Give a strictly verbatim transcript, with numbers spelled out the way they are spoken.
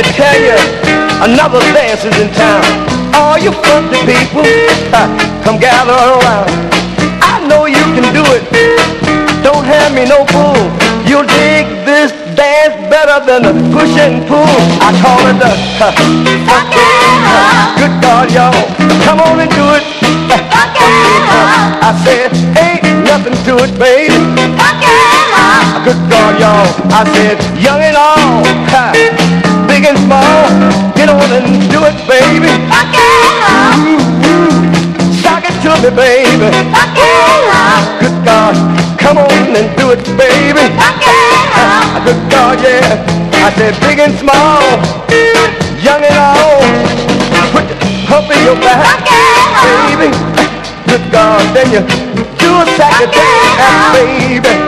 me tell you, another dance is in town. All you funky people, uh, come gather around. I know you can do it. Don't hand me no fool. You'll dig this dance better than the push and pull. I call it the uh, funky. Uh, good God, y'all, come on and do it. Uh, uh, I said, ain't nothing to it, baby. Uh, good God, y'all, I said, young and all, uh, big and small, get on and do it, baby. Ooh, ooh, sock it to me, baby. Oh, good God, come on and do it, baby. Uh, good God, yeah. I said big and small, young and old, put the pump in your back, baby. Good God, then you do a sack of dance, baby.